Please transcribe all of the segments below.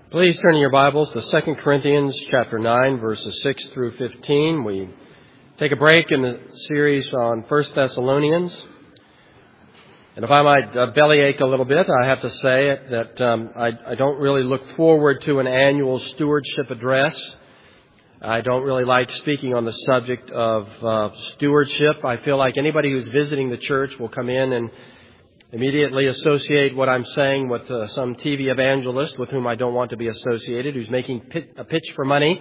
Please turn in your Bibles to 2 Corinthians chapter 9, verses 6 through 15. We take a break in the series on 1 Thessalonians. And if I might bellyache a little bit, I have to say that I don't really look forward to an annual stewardship address. I don't really like speaking on the subject of stewardship. I feel like anybody who's visiting the church will come in and immediately associate what I'm saying with some TV evangelist with whom I don't want to be associated, who's making a pitch for money.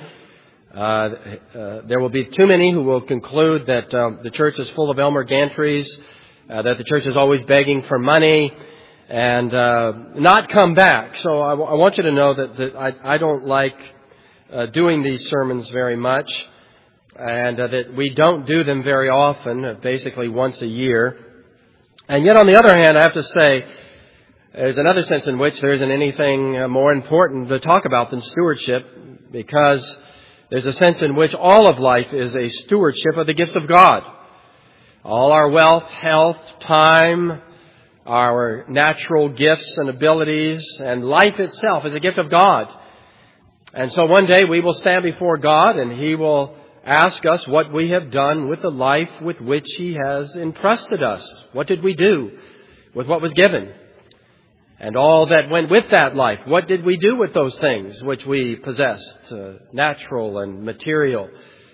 There will be too many who will conclude that the church is full of Elmer Gantrys, that the church is always begging for money, and not come back. So I want you to know that I don't like doing these sermons very much, and that we don't do them very often, basically once a year. And yet, on the other hand, I have to say, there's another sense in which there isn't anything more important to talk about than stewardship, because there's a sense in which all of life is a stewardship of the gifts of God. All our wealth, health, time, our natural gifts and abilities, and life itself is a gift of God. And so one day we will stand before God and He will ask us what we have done with the life with which He has entrusted us. What did we do with what was given? And all that went with that life. What did we do with those things which we possessed, natural and material,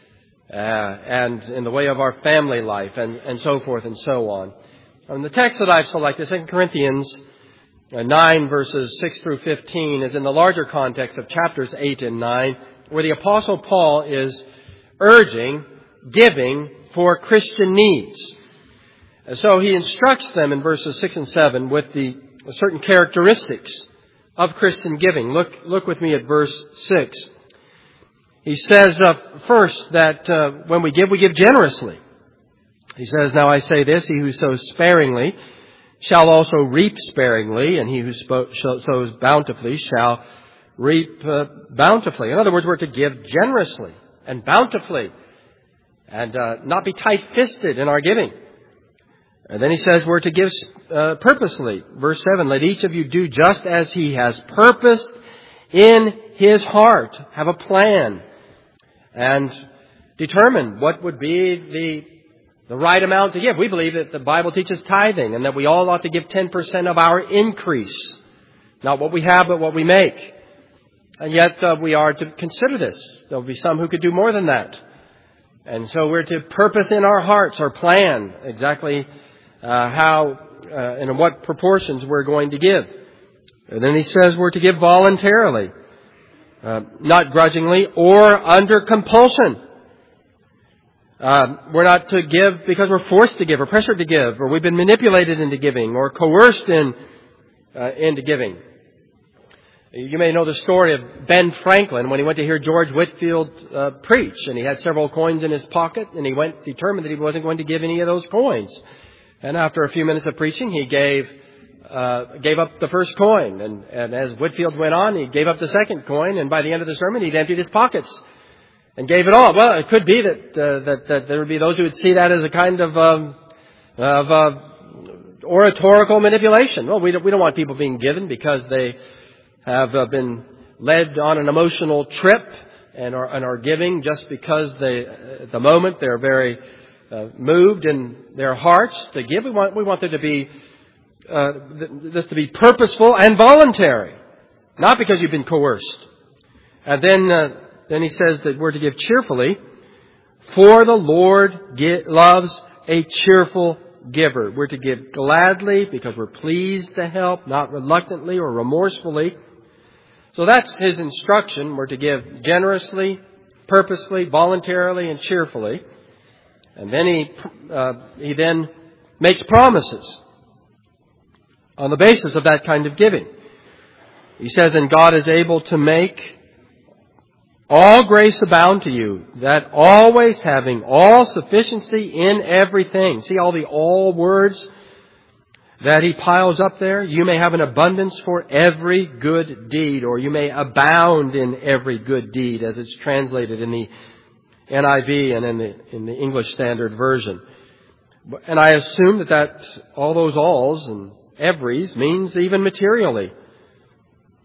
and in the way of our family life, and so forth and so on. And the text that I've selected, 2 Corinthians 9, verses 6 through 15, is in the larger context of chapters 8 and 9, where the Apostle Paul is urging giving for Christian needs. So he instructs them in verses 6 and 7 with the certain characteristics of Christian giving. Look with me at verse 6. He says first that when we give generously. He says, "Now I say this, he who sows sparingly shall also reap sparingly, and he who sows bountifully shall reap bountifully." In other words, we're to give generously and bountifully, and not be tight-fisted in our giving. And then he says we're to give purposely. Verse 7, "Let each of you do just as he has purposed in his heart." Have a plan and determine what would be the right amount to give. We believe that the Bible teaches tithing and that we all ought to give 10% of our increase. Not what we have, but what we make. And yet we are to consider this. There will be some who could do more than that. And so we're to purpose in our hearts or plan exactly how and in what proportions we're going to give. And then he says we're to give voluntarily, not grudgingly or under compulsion. We're not to give because we're forced to give or pressured to give, or we've been manipulated into giving or coerced into giving. You may know the story of Ben Franklin when he went to hear George Whitefield preach, and he had several coins in his pocket, and he went determined that he wasn't going to give any of those coins. And after a few minutes of preaching, he gave up the first coin, and as Whitefield went on, he gave up the second coin, and by the end of the sermon, he'd emptied his pockets and gave it all. Well, it could be that there would be those who would see that as a kind of oratorical manipulation. Well, we don't want people being given because they have been led on an emotional trip and are giving just because at the moment they're very moved in their hearts to give. We want there to be this to be purposeful and voluntary, not because you've been coerced. And then he says that we're to give cheerfully, for the Lord loves a cheerful giver. We're to give gladly because we're pleased to help, not reluctantly or remorsefully. So that's his instruction. We're to give generously, purposefully, voluntarily, and cheerfully. And then he then makes promises on the basis of that kind of giving. He says, "And God is able to make all grace abound to you, that always having all sufficiency in everything." See all the all words that he piles up there? "You may have an abundance for every good deed," or "you may abound in every good deed," as it's translated in the NIV and in the English Standard Version. And I assume that all those alls and everys means even materially.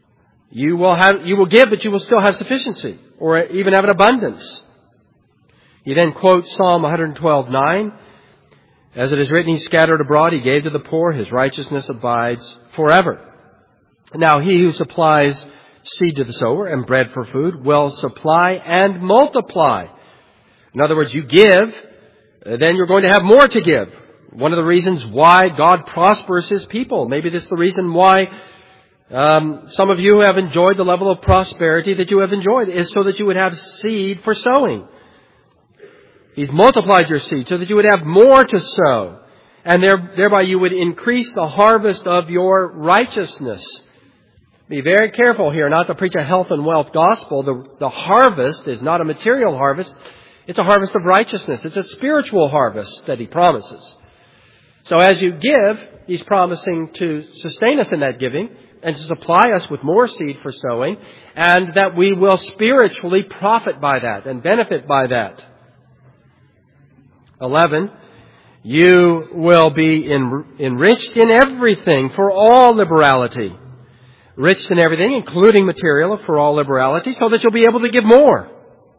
You will give, but you will still have sufficiency, or even have an abundance. He then quotes Psalm 112:9. As it is written, He scattered abroad, He gave to the poor, His righteousness abides forever. Now He who supplies seed to the sower and bread for food will supply and multiply. In other words, you give, then you're going to have more to give. One of the reasons why God prospers His people. Maybe this is the reason why some of you who have enjoyed the level of prosperity that you have enjoyed is so that you would have seed for sowing. He's multiplied your seed so that you would have more to sow. And thereby you would increase the harvest of your righteousness. Be very careful here not to preach a health and wealth gospel. The harvest is not a material harvest. It's a harvest of righteousness. It's a spiritual harvest that He promises. So as you give, He's promising to sustain us in that giving and to supply us with more seed for sowing, and that we will spiritually profit by that and benefit by that. 11, you will be enriched in everything for all liberality. Rich in everything, including material, for all liberality, so that you'll be able to give more,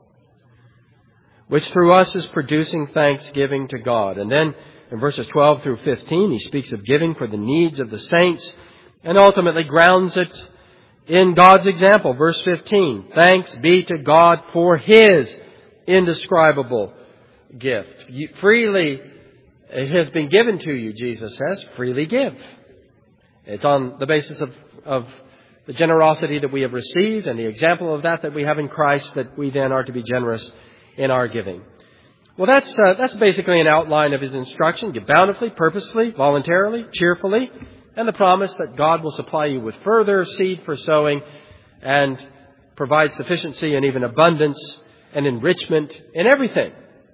which through us is producing thanksgiving to God. And then in verses 12 through 15, he speaks of giving for the needs of the saints and ultimately grounds it in God's example. Verse 15, thanks be to God for His indescribable gift. Freely it has been given to you, Jesus says, freely give. It's on the basis of the generosity that we have received and the example of that we have in Christ that we then are to be generous in our giving. Well, that's basically an outline of His instruction. Give bountifully, purposefully, voluntarily, cheerfully, and the promise that God will supply you with further seed for sowing and provide sufficiency and even abundance and enrichment in everything.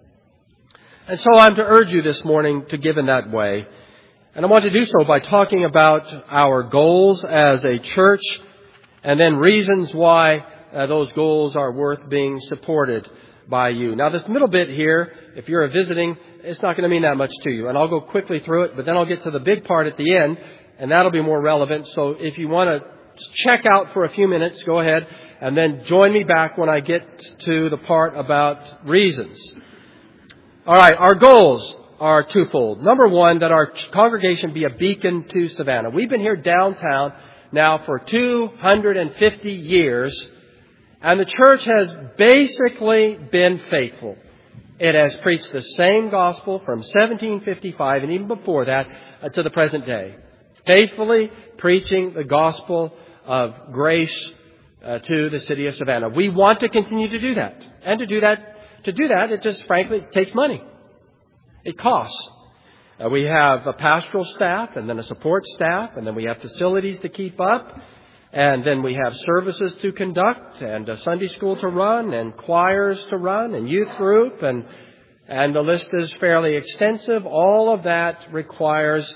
And so I'm to urge you this morning to give in that way. And I want to do so by talking about our goals as a church and then reasons why those goals are worth being supported by you. Now, this middle bit here, if you're visiting, it's not going to mean that much to you. And I'll go quickly through it, but then I'll get to the big part at the end, and that'll be more relevant. So if you want to check out for a few minutes, go ahead, and then join me back when I get to the part about reasons. All right, our goals are twofold. Number one, that our congregation be a beacon to Savannah. We've been here downtown now for 250 years, and the church has basically been faithful. It has preached the same gospel from 1755 and even before that to the present day. Faithfully preaching the gospel of grace to the city of Savannah. We want to continue to do that. And to do that, it just frankly takes money. It costs. We have a pastoral staff and then a support staff, and then we have facilities to keep up, and then we have services to conduct, and a Sunday school to run, and choirs to run, and youth group, and the list is fairly extensive. all of that requires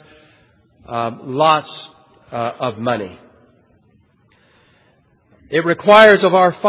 lots of money. It requires of our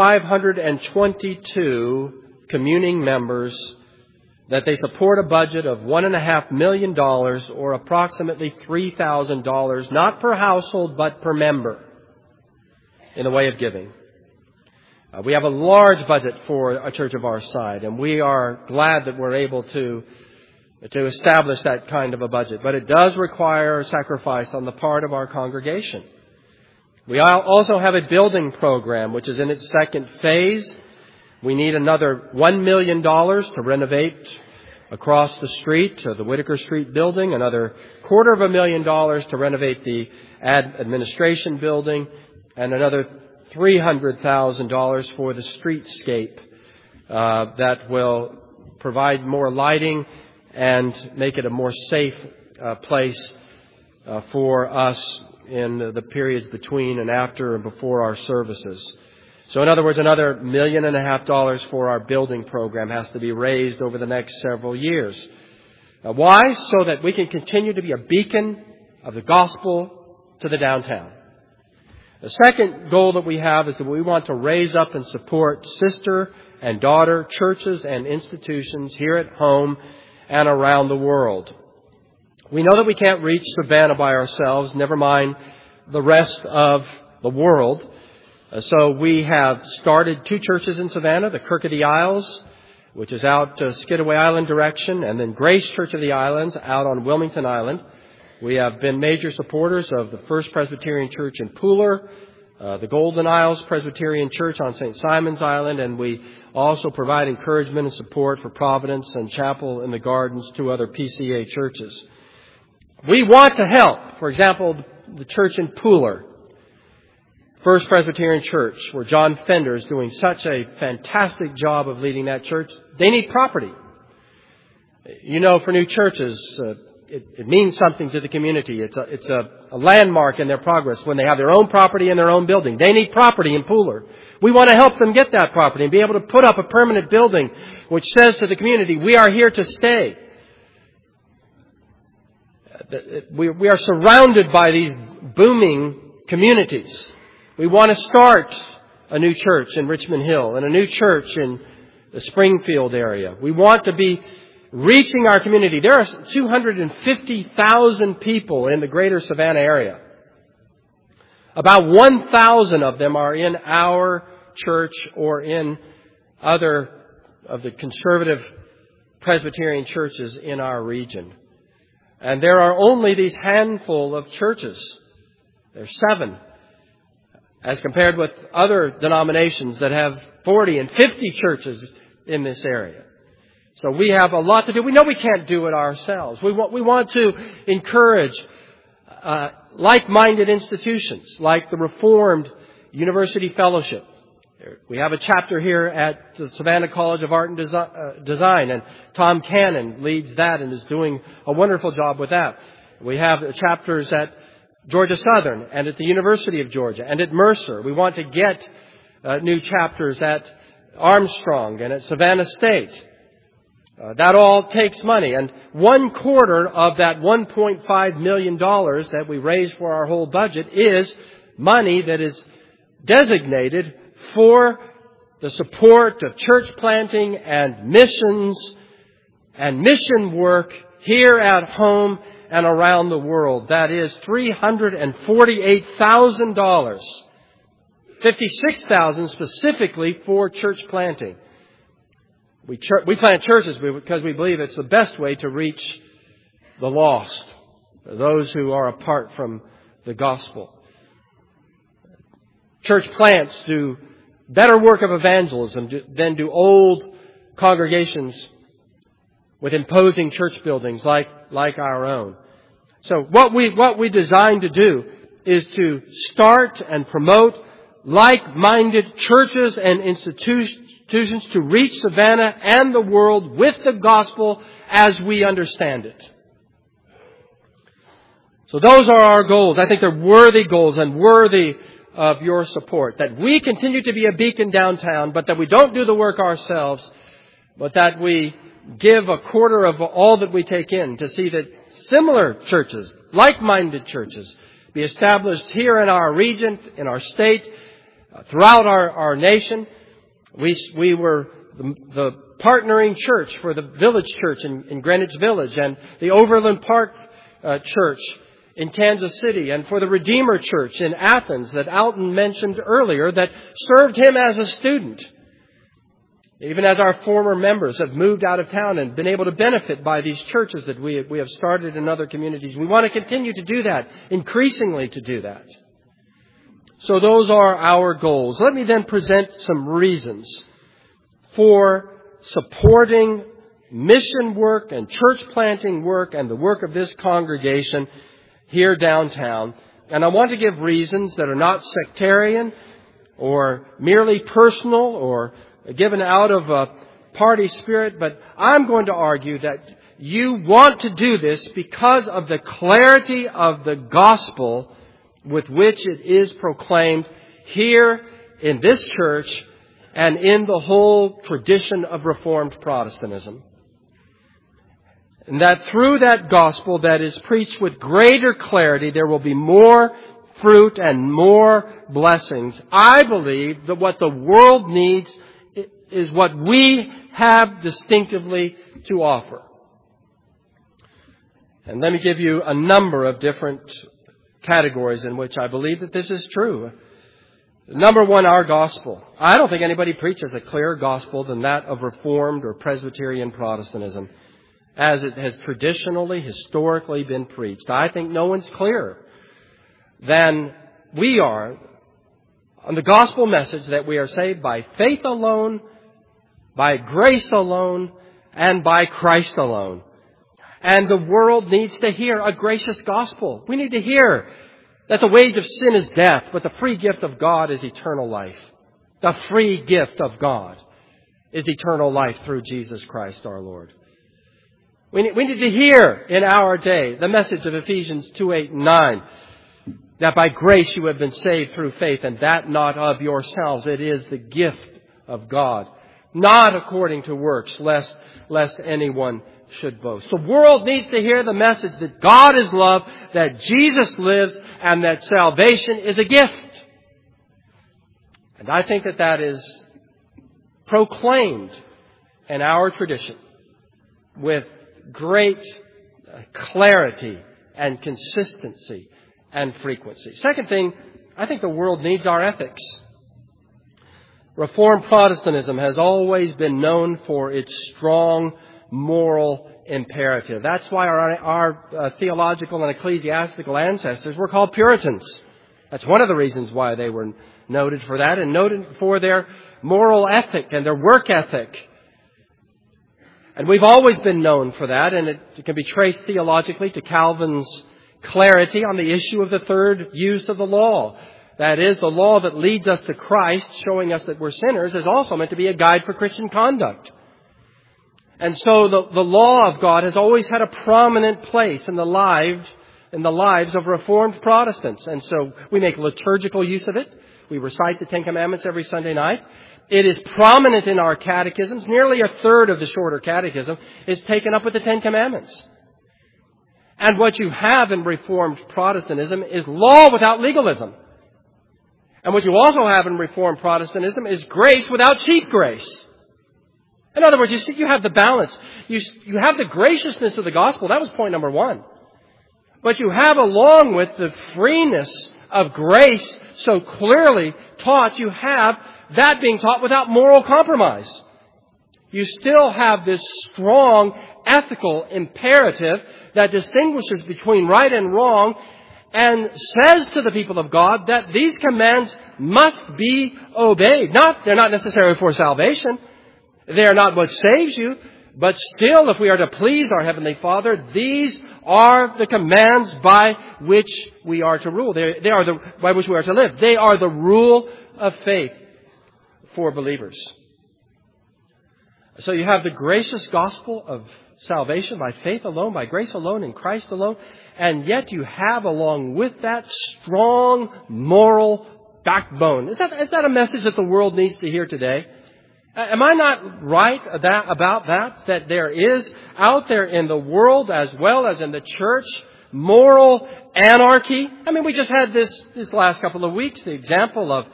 522 communing members that they support a budget of $1.5 million or approximately $3,000, not per household, but per member in the way of giving. We have a large budget for a church of our size, and we are glad that we're able to establish that kind of a budget. But it does require sacrifice on the part of our congregation. We also have a building program, which is in its second phase. We need another $1 million to renovate across the street to the Whitaker Street building, another $250,000 to renovate the administration building, and another $300,000 for the streetscape that will provide more lighting and make it a more safe place for us in the periods between and after and before our services. So in other words, another $1.5 million for our building program has to be raised over the next several years. Why? So that we can continue to be a beacon of the gospel to the downtown. The second goal that we have is that we want to raise up and support sister and daughter churches and institutions here at home and around the world. We know that we can't reach Savannah by ourselves, never mind the rest of the world. So we have started 2 churches in Savannah, the Kirk of the Isles, which is out Skidaway Island direction, and then Grace Church of the Islands out on Wilmington Island. We have been major supporters of the First Presbyterian Church in Pooler, the Golden Isles Presbyterian Church on St. Simon's Island, and we also provide encouragement and support for Providence and Chapel in the Gardens, 2 other PCA churches. We want to help. For example, the church in Pooler, First Presbyterian Church, where John Fender is doing such a fantastic job of leading that church. They need property. You know, for new churches, it means something to the community. It's a landmark in their progress when they have their own property and their own building. They need property in Pooler. We want to help them get that property and be able to put up a permanent building which says to the community, we are here to stay. We are surrounded by these booming communities. We want to start a new church in Richmond Hill and a new church in the Springfield area. We want to be reaching our community. There are 250,000 people in the greater Savannah area. About 1,000 of them are in our church or in other of the conservative Presbyterian churches in our region. And there are only these handful of churches. There's 7. As compared with other denominations that have 40 and 50 churches in this area. So we have a lot to do. We know we can't do it ourselves. We want to encourage like-minded institutions like the Reformed University Fellowship. We have a chapter here at the Savannah College of Art and Design, and Tom Cannon leads that and is doing a wonderful job with that. We have chapters at Georgia Southern and at the University of Georgia and at Mercer. We want to get new chapters at Armstrong and at Savannah State. That all takes money. And 1/4 of that $1.5 million that we raise for our whole budget is money that is designated for the support of church planting and missions and mission work here at home and around the world. That is $348,000. $56,000 specifically for church planting. We plant churches because we believe it's the best way to reach the lost, those who are apart from the gospel. Church plants do better work of evangelism than do old congregations with imposing church buildings like our own. So what we designed to do is to start and promote like-minded churches and institutions to reach Savannah and the world with the gospel as we understand it. So those are our goals. I think they're worthy goals and worthy of your support. That we continue to be a beacon downtown, but that we don't do the work ourselves, but that we give 1/4 of all that we take in to see that similar churches, like-minded churches, be established here in our region, in our state, throughout our nation. We were the partnering church for the Village Church in Greenwich Village and the Overland Park Church in Kansas City and for the Redeemer Church in Athens that Alton mentioned earlier that served him as a student. Even as our former members have moved out of town and been able to benefit by these churches that we have started in other communities. We want to continue to do that, increasingly to do that. So those are our goals. Let me then present some reasons for supporting mission work and church planting work and the work of this congregation here downtown. And I want to give reasons that are not sectarian or merely personal or given out of a party spirit, but I'm going to argue that you want to do this because of the clarity of the gospel with which it is proclaimed here in this church and in the whole tradition of Reformed Protestantism. And that through that gospel that is preached with greater clarity, there will be more fruit and more blessings. I believe that what the world needs is what we have distinctively to offer. And let me give you a number of different categories in which I believe that this is true. Number one, our gospel. I don't think anybody preaches a clearer gospel than that of Reformed or Presbyterian Protestantism, as it has traditionally, historically been preached. I think no one's clearer than we are on the gospel message that we are saved by faith alone, by grace alone, and by Christ alone. And the world needs to hear a gracious gospel. We need to hear that the wage of sin is death, but the free gift of God is eternal life. The free gift of God is eternal life through Jesus Christ our Lord. We need to hear in our day the message of Ephesians 2:8-9, that by grace you have been saved through faith, and that not of yourselves. It is the gift of God, not according to works, lest anyone should boast. The world needs to hear the message that God is love, that Jesus lives, and that salvation is a gift. And I think that is proclaimed in our tradition with great clarity and consistency and frequency. Second thing, I think the world needs our ethics. Reformed Protestantism has always been known for its strong moral imperative. That's why our theological and ecclesiastical ancestors were called Puritans. That's one of the reasons why they were noted for that, and noted for their moral ethic and their work ethic. And we've always been known for that, and it can be traced theologically to Calvin's clarity on the issue of the third use of the law. That is, the law that leads us to Christ, showing us that we're sinners, is also meant to be a guide for Christian conduct. And so the law of God has always had a prominent place in the lives of Reformed Protestants. And so we make liturgical use of it. We recite the Ten Commandments every Sunday night. It is prominent in our catechisms. Nearly a third of the shorter catechism is taken up with the Ten Commandments. And what you have in Reformed Protestantism is law without legalism. And what you also have in Reformed Protestantism is grace without cheap grace. In other words, you have the balance. You have the graciousness of the gospel. That was point number one. But you have, along with the freeness of grace so clearly taught, you have that being taught without moral compromise. You still have this strong ethical imperative that distinguishes between right and wrong and says to the people of God that these commands must be obeyed. They're not necessary for salvation. They are not what saves you. But still, if we are to please our Heavenly Father, these are the commands by which we are to rule. They are by which we are to live. They are the rule of faith for believers. So you have the gracious gospel of salvation by faith alone, by grace alone, in Christ alone. And yet you have along with that strong moral backbone. Is that a message that the world needs to hear today? Am I not right about that? That there is out there in the world as well as in the church moral anarchy? I mean, we just had this last couple of weeks, the example of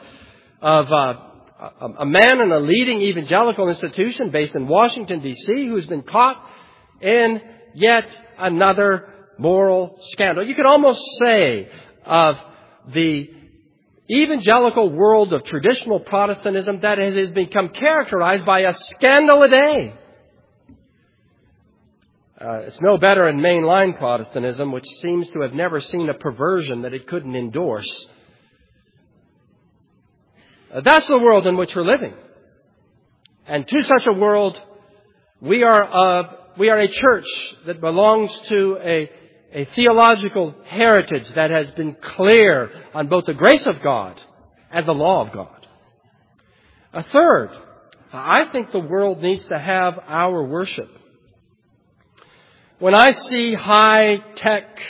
a man in a leading evangelical institution based in Washington, D.C., who's been caught in yet another moral scandal. You could almost say of the evangelical world of traditional Protestantism that it has become characterized by a scandal a day. It's no better in mainline Protestantism, which seems to have never seen a perversion that it couldn't endorse. That's the world in which we're living. And to such a world, we are a church that belongs to a theological heritage that has been clear on both the grace of God and the law of God. A third, I think the world needs to have our worship. When I see high-tech,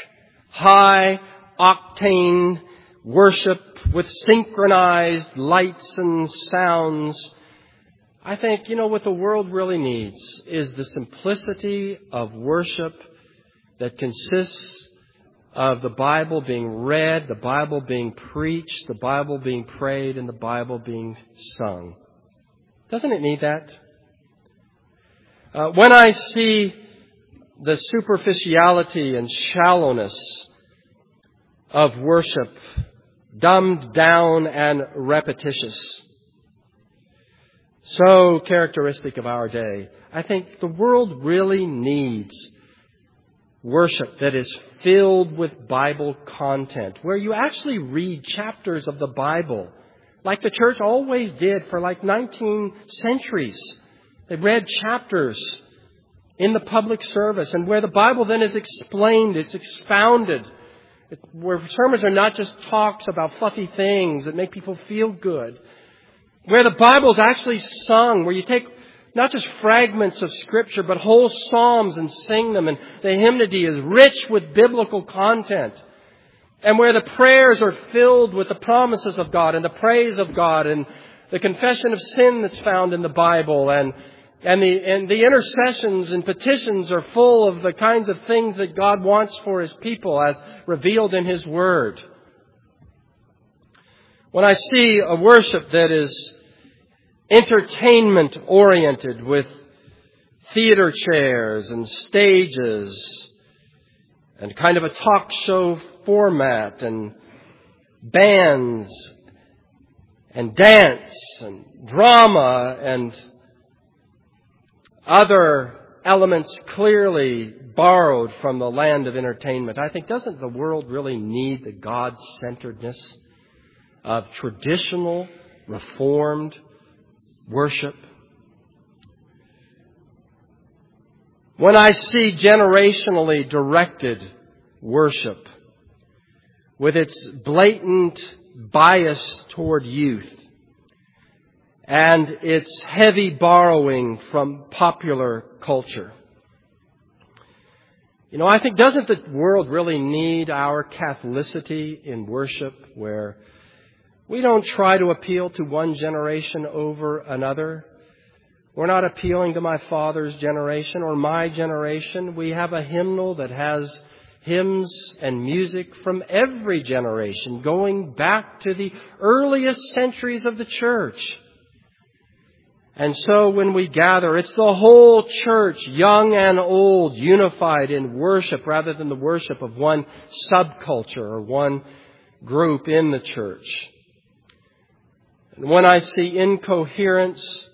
high-octane worship with synchronized lights and sounds, I think, what the world really needs is the simplicity of worship that consists of the Bible being read, the Bible being preached, the Bible being prayed, and the Bible being sung. Doesn't it need that? When I see the superficiality and shallowness of worship dumbed down and repetitious. So characteristic of our day. I think the world really needs worship that is filled with Bible content, where you actually read chapters of the Bible, like the church always did for like 19 centuries. They read chapters in the public service, and where the Bible then is explained, it's expounded, where sermons are not just talks about fluffy things that make people feel good, where the Bible is actually sung, where you take not just fragments of Scripture, but whole psalms and sing them, and the hymnody is rich with biblical content, and where the prayers are filled with the promises of God and the praise of God and the confession of sin that's found in the Bible, and the intercessions and petitions are full of the kinds of things that God wants for His people as revealed in His Word. When I see a worship that is entertainment-oriented with theater chairs and stages and kind of a talk show format and bands and dance and drama and other elements clearly borrowed from the land of entertainment, I think, doesn't the world really need the God-centeredness of traditional, Reformed worship? When I see generationally directed worship with its blatant bias toward youth and its heavy borrowing from popular culture, I think, doesn't the world really need our Catholicity in worship, where we don't try to appeal to one generation over another? We're not appealing to my father's generation or my generation. We have a hymnal that has hymns and music from every generation, going back to the earliest centuries of the church. And so when we gather, it's the whole church, young and old, unified in worship rather than the worship of one subculture or one group in the church. And when I see incoherence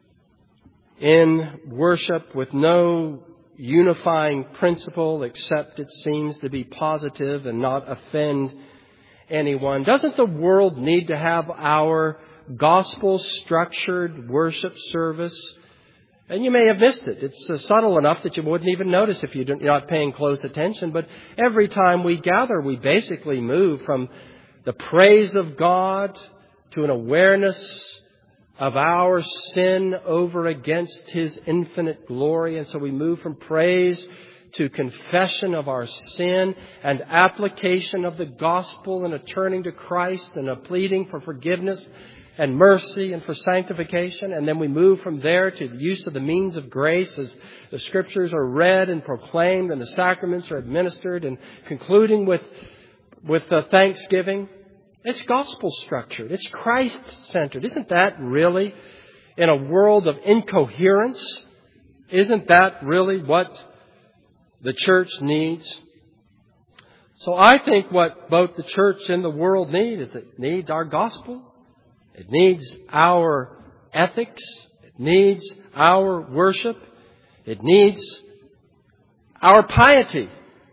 in worship with no unifying principle except it seems to be positive and not offend anyone, doesn't the world need to have our gospel-structured worship service? And you may have missed it. It's subtle enough that you wouldn't even notice if you're not paying close attention. But every time we gather, we basically move from the praise of God to an awareness of our sin over against His infinite glory. And so we move from praise to confession of our sin and application of the gospel and a turning to Christ and a pleading for forgiveness and mercy and for sanctification. And then we move from there to the use of the means of grace as the Scriptures are read and proclaimed and the sacraments are administered, and concluding with thanksgiving. It's gospel structured. It's Christ-centered. Isn't that really, in a world of incoherence, isn't that really what the church needs? So I think what both the church and the world need is it needs our gospel. It needs our ethics. It needs our worship. It needs our piety.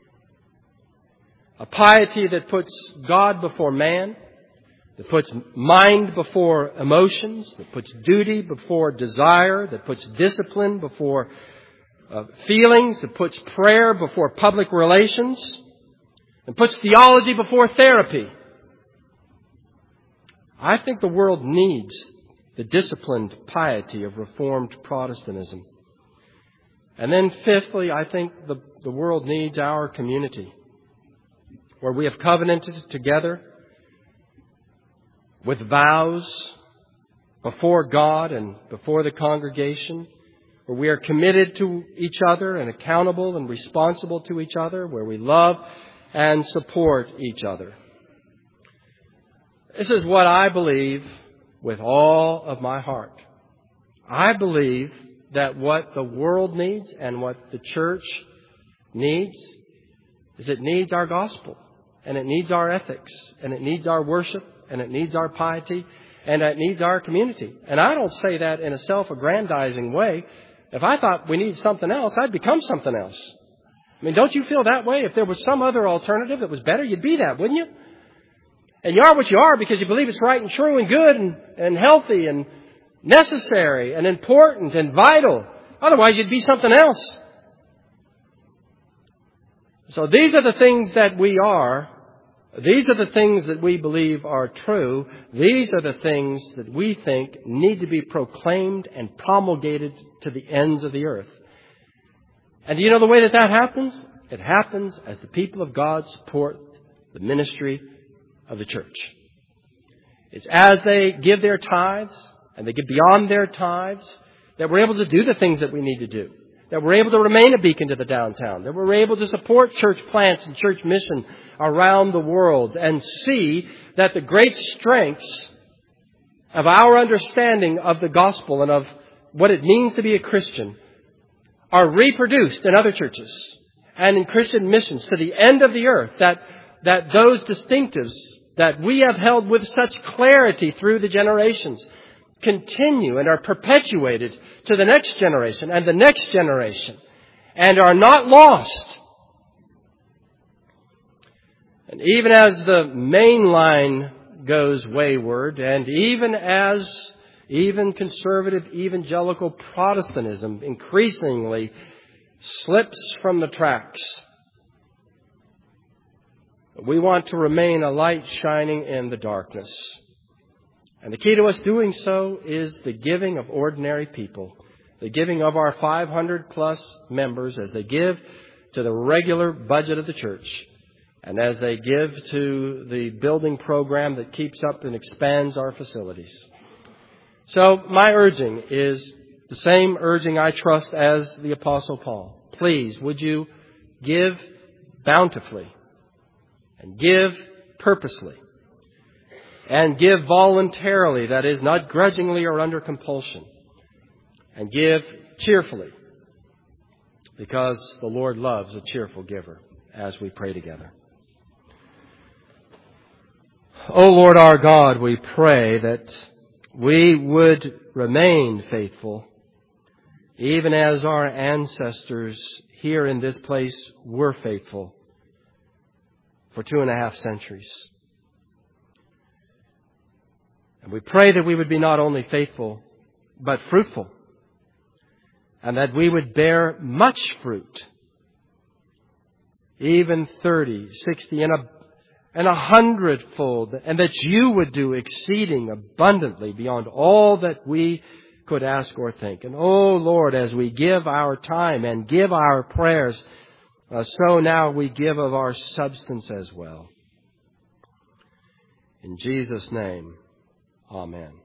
A piety that puts God before man, that puts mind before emotions, that puts duty before desire, that puts discipline before feelings, that puts prayer before public relations, and puts theology before therapy. I think the world needs the disciplined piety of Reformed Protestantism. And then fifthly, I think the world needs our community, where we have covenanted together with vows before God and before the congregation, where we are committed to each other and accountable and responsible to each other, where we love and support each other. This is what I believe with all of my heart. I believe that what the world needs and what the church needs is it needs our gospel. and it needs our ethics, and it needs our worship, and it needs our piety, and it needs our community. And I don't say that in a self-aggrandizing way. If I thought we need something else, I'd become something else. I mean, don't you feel that way? If there was some other alternative that was better, you'd be that, wouldn't you? And you are what you are because you believe it's right and true and good and healthy and necessary and important and vital. Otherwise, you'd be something else. So these are the things that we are. These are the things that we believe are true. These are the things that we think need to be proclaimed and promulgated to the ends of the earth. And do you know the way that happens? It happens as the people of God support the ministry of the church. It's as they give their tithes, and they give beyond their tithes, that we're able to do the things that we need to do. That we're able to remain a beacon to the downtown. That we're able to support church plants and church mission around the world and see that the great strengths of our understanding of the gospel and of what it means to be a Christian are reproduced in other churches and in Christian missions to the end of the earth. That those distinctives that we have held with such clarity through the generations continue and are perpetuated to the next generation and the next generation and are not lost. And even as the main line goes wayward, and even as conservative evangelical Protestantism increasingly slips from the tracks, we want to remain a light shining in the darkness. And the key to us doing so is the giving of ordinary people, the giving of our 500 plus members as they give to the regular budget of the church, and as they give to the building program that keeps up and expands our facilities. So my urging is the same urging, I trust, as the Apostle Paul. Please, would you give bountifully and give purposely and give voluntarily, that is, not grudgingly or under compulsion, and give cheerfully, because the Lord loves a cheerful giver, as we pray together. O Lord our God, we pray that we would remain faithful, even as our ancestors here in this place were faithful for 2.5 centuries. And we pray that we would be not only faithful, but fruitful, and that we would bear much fruit, even 30, 60, and 100-fold, and that you would do exceeding abundantly beyond all that we could ask or think. And, oh Lord, as we give our time and give our prayers, so now we give of our substance as well. In Jesus' name, amen.